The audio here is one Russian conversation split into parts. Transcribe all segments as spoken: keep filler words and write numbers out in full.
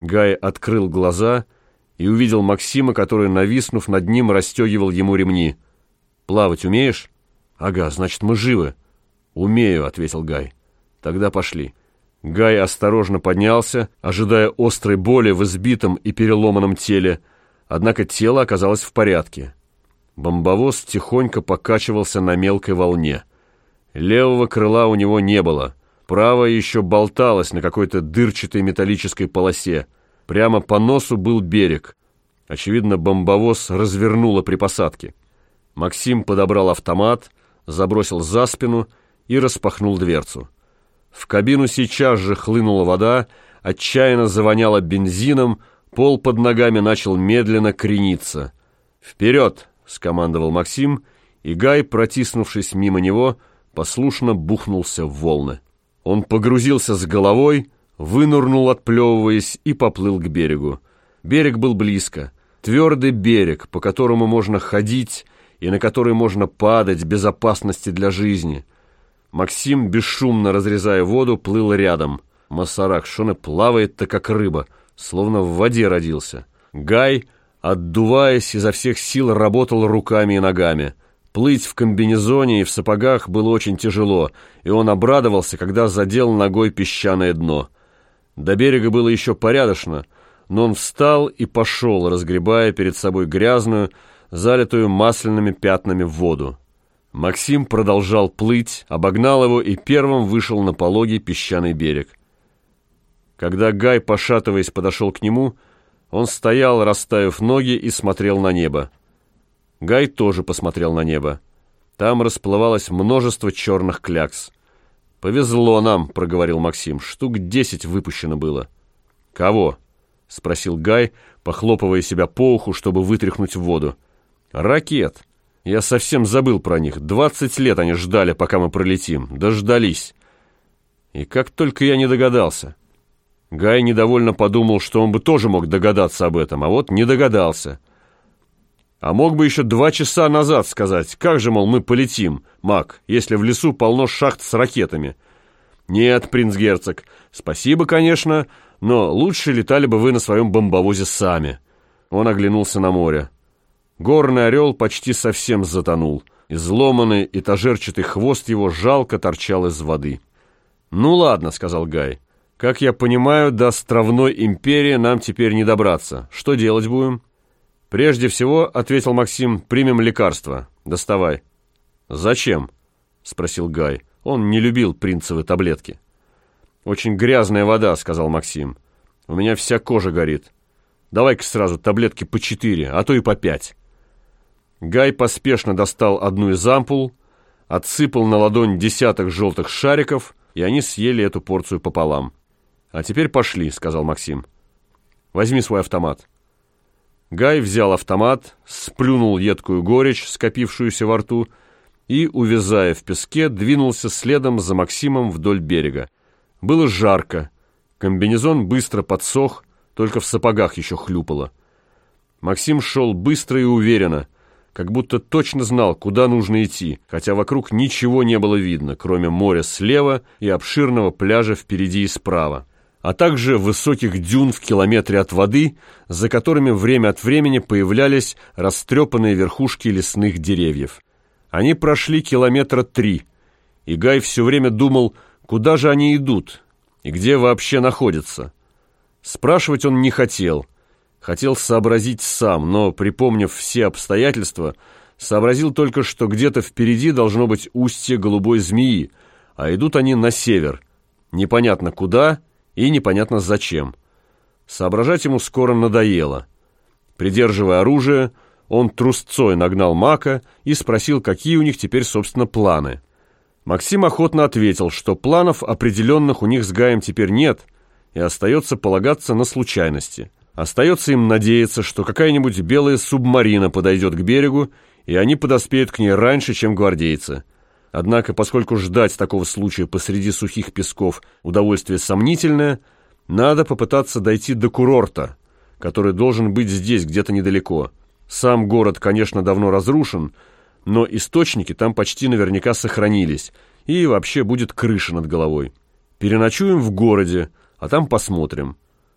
Гай открыл глаза и увидел Максима, который, нависнув над ним, расстегивал ему ремни. «Плавать умеешь?» «Ага, значит, мы живы». «Умею», — ответил Гай. «Тогда пошли». Гай осторожно поднялся, ожидая острой боли в избитом и переломанном теле, однако тело оказалось в порядке. Бомбовоз тихонько покачивался на мелкой волне. Левого крыла у него не было, правое еще болталось на какой-то дырчатой металлической полосе. Прямо по носу был берег. Очевидно, бомбовоз развернуло при посадке. Максим подобрал автомат, забросил за спину и распахнул дверцу. В кабину сейчас же хлынула вода, отчаянно завоняло бензином, пол под ногами начал медленно крениться. «Вперед!» — скомандовал Максим, и Гай, протиснувшись мимо него, послушно бухнулся в волны. Он погрузился с головой, вынырнул, отплевываясь, и поплыл к берегу. Берег был близко. Твердый берег, по которому можно ходить и на который можно падать без опасности для жизни. Максим, бесшумно разрезая воду, плыл рядом. Масарак, шо плавает-то как рыба, словно в воде родился. Гай, отдуваясь, изо всех сил работал руками и ногами. Плыть в комбинезоне и в сапогах было очень тяжело, и он обрадовался, когда задел ногой песчаное дно. До берега было еще порядочно, но он встал и пошел, разгребая перед собой грязную, залитую масляными пятнами воду. Максим продолжал плыть, обогнал его и первым вышел на пологий песчаный берег. Когда Гай, пошатываясь, подошел к нему, он стоял, расставив ноги, и смотрел на небо. Гай тоже посмотрел на небо. Там расплывалось множество черных клякс. «Повезло нам», — проговорил Максим, — «штук десять выпущено было». «Кого?» — спросил Гай, похлопывая себя по уху, чтобы вытряхнуть в воду. «Ракет. Я совсем забыл про них. Двадцать лет они ждали, пока мы пролетим. Дождались. И как только я не догадался». Гай недовольно подумал, что он бы тоже мог догадаться об этом, а вот не догадался. А мог бы еще два часа назад сказать, как же, мол, мы полетим, Мак, если в лесу полно шахт с ракетами. Нет, принц-герцог, спасибо, конечно, но лучше летали бы вы на своем бомбовозе сами. Он оглянулся на море. Горный орел почти совсем затонул. Изломанный этажерчатый хвост его жалко торчал из воды. «Ну ладно», — сказал Гай. «Как я понимаю, до островной империи нам теперь не добраться. Что делать будем?» «Прежде всего, — ответил Максим, — примем лекарство. Доставай». «Зачем?» — спросил Гай. Он не любил принцевы таблетки. «Очень грязная вода», — сказал Максим. «У меня вся кожа горит. Давай-ка сразу таблетки по четыре, а то и по пять». Гай поспешно достал одну из ампул, отсыпал на ладонь десяток желтых шариков, и они съели эту порцию пополам. «А теперь пошли», — сказал Максим. «Возьми свой автомат». Гай взял автомат, сплюнул едкую горечь, скопившуюся во рту, и, увязая в песке, двинулся следом за Максимом вдоль берега. Было жарко, комбинезон быстро подсох, только в сапогах еще хлюпало. Максим шел быстро и уверенно, как будто точно знал, куда нужно идти, хотя вокруг ничего не было видно, кроме моря слева и обширного пляжа впереди и справа, а также высоких дюн в километре от воды, за которыми время от времени появлялись растрепанные верхушки лесных деревьев. Они прошли километра три, и Гай все время думал, куда же они идут и где вообще находятся. Спрашивать он не хотел, хотел сообразить сам, но, припомнив все обстоятельства, сообразил только, что где-то впереди должно быть устье голубой змеи, а идут они на север, непонятно куда и непонятно зачем. Соображать ему скоро надоело. Придерживая оружие, он трусцой нагнал Мака и спросил, какие у них теперь, собственно, планы. Максим охотно ответил, что планов определенных у них с Гаем теперь нет, и остается полагаться на случайности. Остается им надеяться, что какая-нибудь белая субмарина подойдет к берегу, и они подоспеют к ней раньше, чем гвардейцы. Однако, поскольку ждать такого случая посреди сухих песков удовольствие сомнительное, надо попытаться дойти до курорта, который должен быть здесь, где-то недалеко. Сам город, конечно, давно разрушен, но источники там почти наверняка сохранились, и вообще будет крыша над головой. Переночуем в городе, а там посмотрим.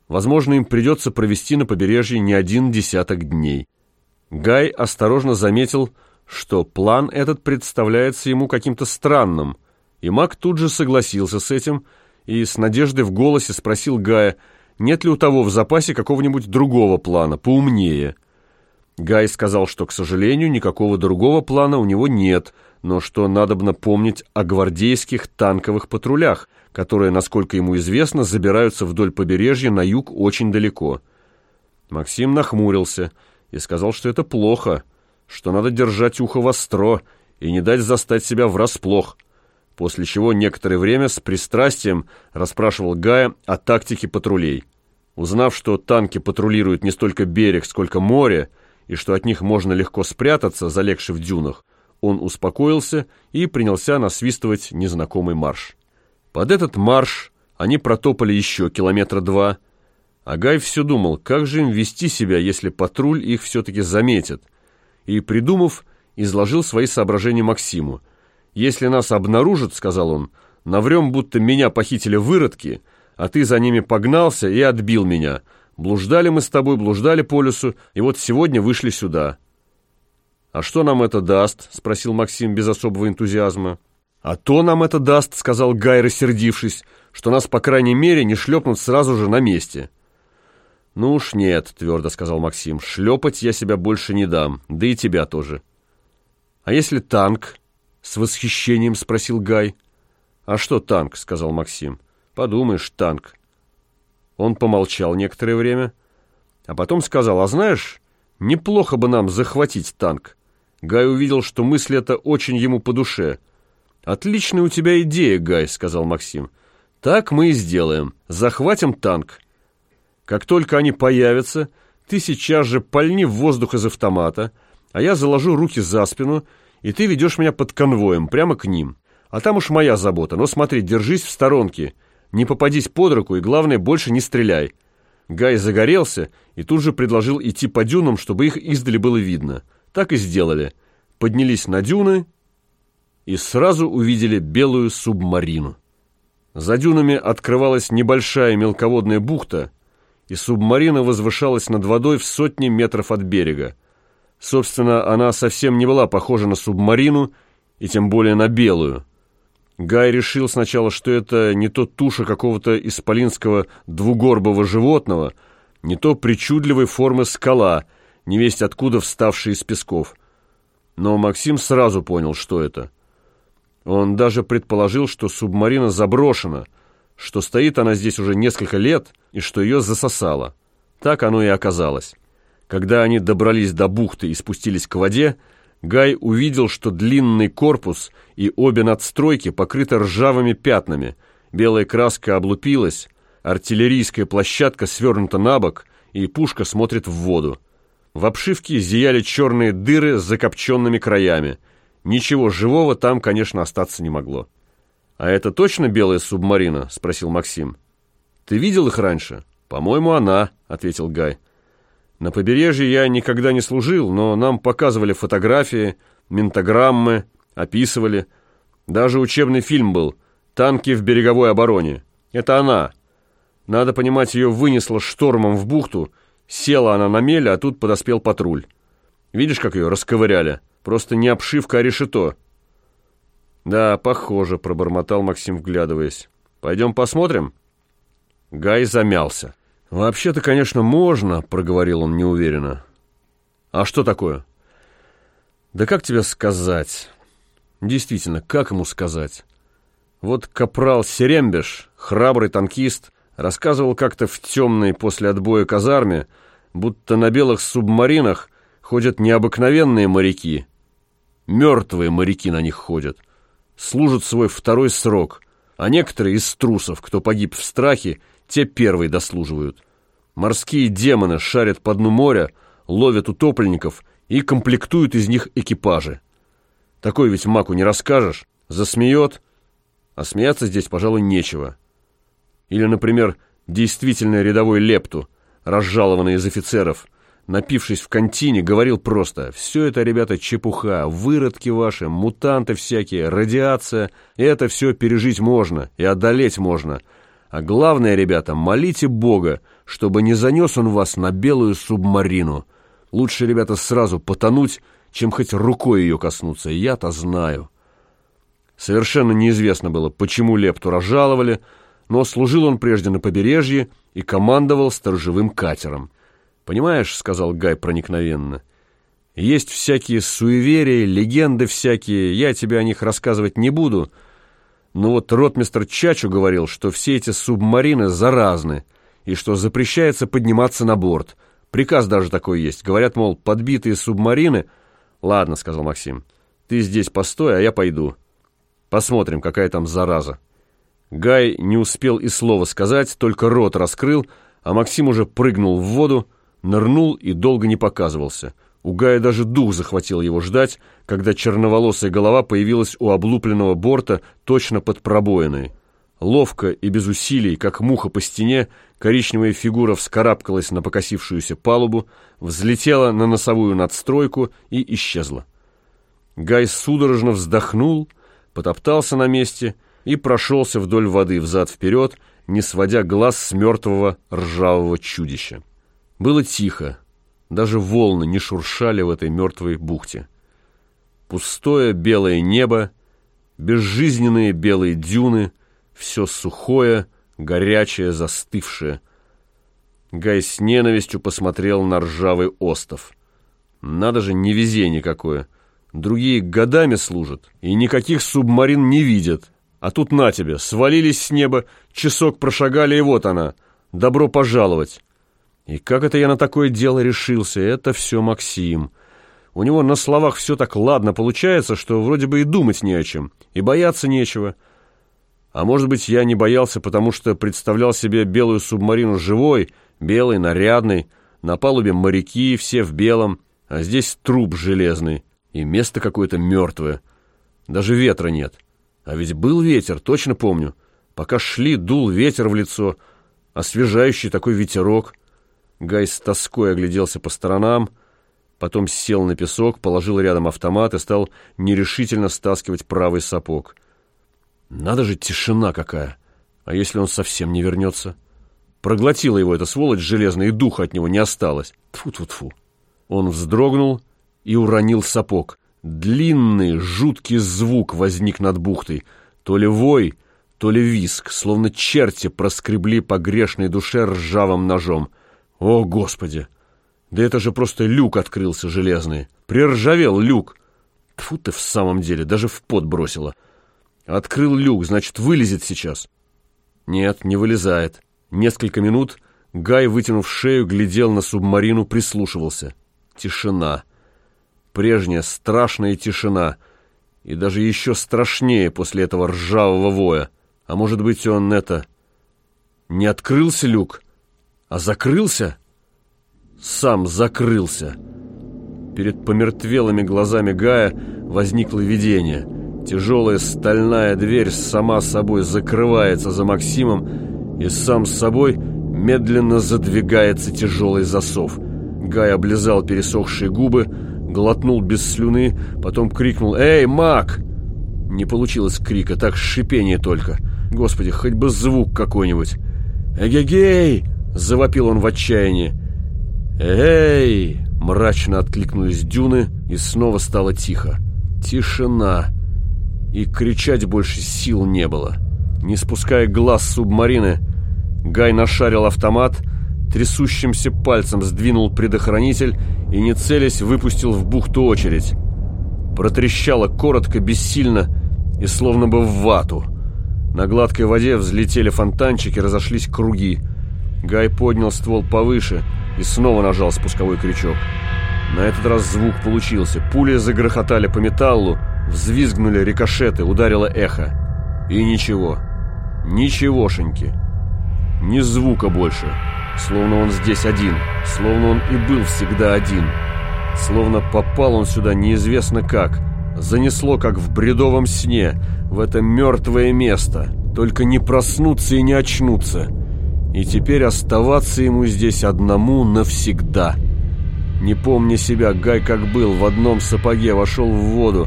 Возможно, им придется провести на побережье не один десяток дней. Гай осторожно заметил, что план этот представляется ему каким-то странным, и маг тут же согласился с этим и с надеждой в голосе спросил Гая, нет ли у того в запасе какого-нибудь другого плана, поумнее. Гай сказал, что, к сожалению, никакого другого плана у него нет, но что надобно помнить о гвардейских танковых патрулях, которые, насколько ему известно, забираются вдоль побережья на юг очень далеко. Максим нахмурился и сказал, что это плохо, что надо держать ухо востро и не дать застать себя врасплох, после чего некоторое время с пристрастием расспрашивал Гая о тактике патрулей. Узнав, что танки патрулируют не столько берег, сколько море, и что от них можно легко спрятаться, залегши в дюнах, он успокоился и принялся насвистывать незнакомый марш. Под этот марш они протопали еще километра два, а Гай все думал, как же им вести себя, если патруль их все-таки заметит, и, придумав, изложил свои соображения Максиму. «Если нас обнаружат, — сказал он, — наврем, будто меня похитили выродки, а ты за ними погнался и отбил меня. Блуждали мы с тобой, блуждали по лесу, и вот сегодня вышли сюда». «А что нам это даст?» — спросил Максим без особого энтузиазма. «А то нам это даст, — сказал Гай, рассердившись, — что нас, по крайней мере, не шлепнут сразу же на месте». «Ну уж нет, — твердо сказал Максим, — шлепать я себя больше не дам, да и тебя тоже». «А если танк?» — с восхищением спросил Гай. «А что танк?» — сказал Максим. «Подумаешь, танк». Он помолчал некоторое время, а потом сказал, «А знаешь, неплохо бы нам захватить танк». Гай увидел, что мысль эта очень ему по душе. «Отличная у тебя идея, Гай», — сказал Максим. «Так мы и сделаем. Захватим танк. Как только они появятся, ты сейчас же пальни в воздух из автомата, а я заложу руки за спину, и ты ведешь меня под конвоем прямо к ним. А там уж моя забота. Но смотри, держись в сторонке, не попадись под руку и, главное, больше не стреляй». Гай загорелся и тут же предложил идти по дюнам, чтобы их издали было видно. Так и сделали. Поднялись на дюны и сразу увидели белую субмарину. За дюнами открывалась небольшая мелководная бухта, и субмарина возвышалась над водой в сотни метров от берега. Собственно, она совсем не была похожа на субмарину, и тем более на белую. Гай решил сначала, что это не то туша какого-то исполинского двугорбого животного, не то причудливой формы скала, невесть откуда вставшая из песков. Но Максим сразу понял, что это. Он даже предположил, что субмарина заброшена, что стоит она здесь уже несколько лет и что ее засосало. Так оно и оказалось. Когда они добрались до бухты и спустились к воде, Гай увидел, что длинный корпус и обе надстройки покрыты ржавыми пятнами, белая краска облупилась, артиллерийская площадка свернута на бок, и пушка смотрит в воду. В обшивке зияли черные дыры с закопченными краями. Ничего живого там, конечно, остаться не могло. «А это точно белая субмарина?» — спросил Максим. «Ты видел их раньше?» «По-моему, она», — ответил Гай. «На побережье я никогда не служил, но нам показывали фотографии, ментограммы, описывали. Даже учебный фильм был «Танки в береговой обороне». Это она. Надо понимать, ее вынесло штормом в бухту, села она на мель, а тут подоспел патруль. Видишь, как ее расковыряли? Просто не обшивка, а решето». «Да, похоже», — пробормотал Максим, вглядываясь. «Пойдем посмотрим?» Гай замялся. «Вообще-то, конечно, можно», — проговорил он неуверенно. «А что такое?» «Да как тебе сказать?» «Действительно, как ему сказать?» Вот капрал Серембеш, храбрый танкист, рассказывал как-то в темной после отбоя казарме, будто на белых субмаринах ходят необыкновенные моряки. Мертвые моряки на них ходят. Служат свой второй срок, а некоторые из трусов, кто погиб в страхе, те первые дослуживают. Морские демоны шарят по дну моря, ловят утопленников и комплектуют из них экипажи. Такой ведь маку не расскажешь, засмеет, а смеяться здесь, пожалуй, нечего. Или, например, действительно рядовой Лепту, разжалованный из офицеров, напившись в кантине, говорил просто: «Все это, ребята, чепуха, выродки ваши, мутанты всякие, радиация, это все пережить можно и одолеть можно. А главное, ребята, молите Бога, чтобы не занес он вас на белую субмарину. Лучше, ребята, сразу потонуть, чем хоть рукой ее коснуться. Я-то знаю». Совершенно неизвестно было, почему Лепту разжаловали, но служил он прежде на побережье и командовал сторожевым катером. «Понимаешь, — сказал Гай проникновенно, — есть всякие суеверия, легенды всякие, я тебе о них рассказывать не буду, но вот ротмистр Чачу говорил, что все эти субмарины заразны и что запрещается подниматься на борт. Приказ даже такой есть. Говорят, мол, подбитые субмарины...» «Ладно, — сказал Максим, — ты здесь постой, а я пойду. Посмотрим, какая там зараза». Гай не успел и слова сказать, только рот раскрыл, а Максим уже прыгнул в воду, нырнул и долго не показывался. У Гая даже дух захватил его ждать, когда черноволосая голова появилась у облупленного борта точно под пробоиной. Ловко и без усилий, как муха по стене, коричневая фигура вскарабкалась на покосившуюся палубу, взлетела на носовую надстройку и исчезла. Гай судорожно вздохнул, потоптался на месте и прошелся вдоль воды взад-вперед, не сводя глаз с мертвого ржавого чудища. Было тихо, даже волны не шуршали в этой мертвой бухте. Пустое белое небо, безжизненные белые дюны, все сухое, горячее, застывшее. Гай с ненавистью посмотрел на ржавый остов. Надо же, невезение какое! Другие годами служат и никаких субмарин не видят. А тут на тебе, свалились с неба, часок прошагали, и вот она. Добро пожаловать. И как это я на такое дело решился? Это все Максим. У него на словах все так ладно получается, что вроде бы и думать не о чем, и бояться нечего. А может быть, я не боялся, потому что представлял себе белую субмарину живой, белой, нарядной, на палубе моряки, все в белом, а здесь труп железный, и место какое-то мертвое. Даже ветра нет. А ведь был ветер, точно помню. Пока шли, дул ветер в лицо, освежающий такой ветерок. Гай с тоской огляделся по сторонам, потом сел на песок, положил рядом автомат и стал нерешительно стаскивать правый сапог. Надо же, тишина какая! А если он совсем не вернется? Проглотила его эта сволочь железная, и духа от него не осталось. Тьфу-тьфу-тьфу. Он вздрогнул и уронил сапог. Длинный, жуткий звук возник над бухтой. То ли вой, то ли визг, словно черти проскребли по грешной душе ржавым ножом. О, Господи! Да это же просто люк открылся железный. Приржавел люк. Тьфу ты, в самом деле, даже в пот бросило. Открыл люк, значит, вылезет сейчас. Нет, не вылезает. Несколько минут Гай, вытянув шею, глядел на субмарину, прислушивался. Тишина. Прежняя страшная тишина. И даже еще страшнее после этого ржавого воя. А может быть, он это... Не открылся люк, а закрылся? Сам закрылся. Перед помертвелыми глазами Гая возникло видение. Тяжелая стальная дверь сама собой закрывается за Максимом, и сам с собой медленно задвигается тяжелый засов. Гай облизал пересохшие губы, глотнул без слюны, потом крикнул: «Эй, Мак!» Не получилось крика, так шипение только. Господи, хоть бы звук какой-нибудь. «Эгегей!» — завопил он в отчаянии. «Эй!» — мрачно откликнулись дюны, и снова стало тихо. Тишина. И кричать больше сил не было. Не спуская глаз с субмарины, Гай нашарил автомат, трясущимся пальцем сдвинул предохранитель и, не целясь, выпустил в бухту очередь. Протрещало коротко, бессильно и словно бы в вату. На гладкой воде взлетели фонтанчики, разошлись круги. Гай поднял ствол повыше и снова нажал спусковой крючок. На этот раз звук получился. Пули загрохотали по металлу, взвизгнули рикошеты, ударило эхо. И ничего. Ничегошеньки. Ни звука больше. Словно он здесь один. Словно он и был всегда один. Словно попал он сюда неизвестно как. Занесло, как в бредовом сне, в это мертвое место. Только не проснуться и не очнуться. И теперь оставаться ему здесь одному навсегда. Не помня себя, Гай как был, в одном сапоге вошел в воду,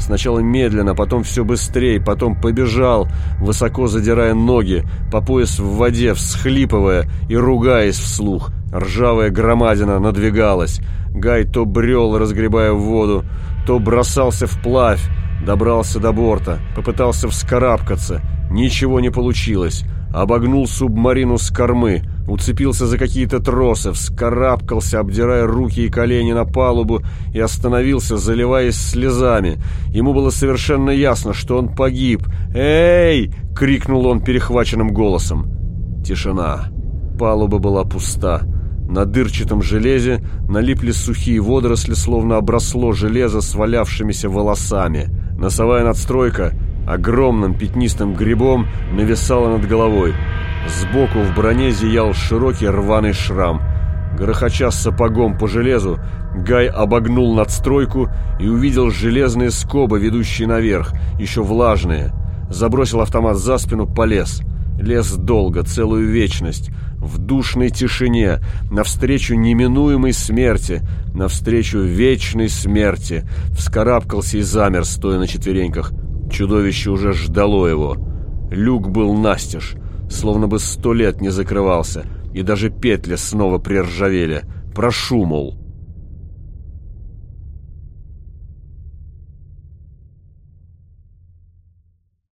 Сначала медленно, потом все быстрее, потом побежал, высоко задирая ноги, по пояс в воде, всхлипывая и ругаясь вслух. Ржавая громадина надвигалась. Гай то брел, разгребая в воду, то бросался вплавь. Добрался до борта, попытался вскарабкаться. Ничего не получилось. Обогнул субмарину с кормы, уцепился за какие-то тросы, вскарабкался, обдирая руки и колени на палубу, и остановился, заливаясь слезами. Ему было совершенно ясно, что он погиб. «Эй!» — крикнул он перехваченным голосом. Тишина. Палуба была пуста. На дырчатом железе налипли сухие водоросли, словно обросло железо свалявшимися волосами. Носовая надстройка огромным пятнистым грибом нависала над головой. Сбоку в броне зиял широкий рваный шрам. Грохоча сапогом по железу, Гай обогнул надстройку и увидел железные скобы, ведущие наверх, еще влажные. Забросил автомат за спину, полез. Лез долго, целую вечность, в душной тишине, навстречу неминуемой смерти, навстречу вечной смерти. Вскарабкался и замер, стоя на четвереньках. Чудовище уже ждало его. Люк был настежь, словно бы сто лет не закрывался, и даже петли снова приржавели. «Прошу, мол».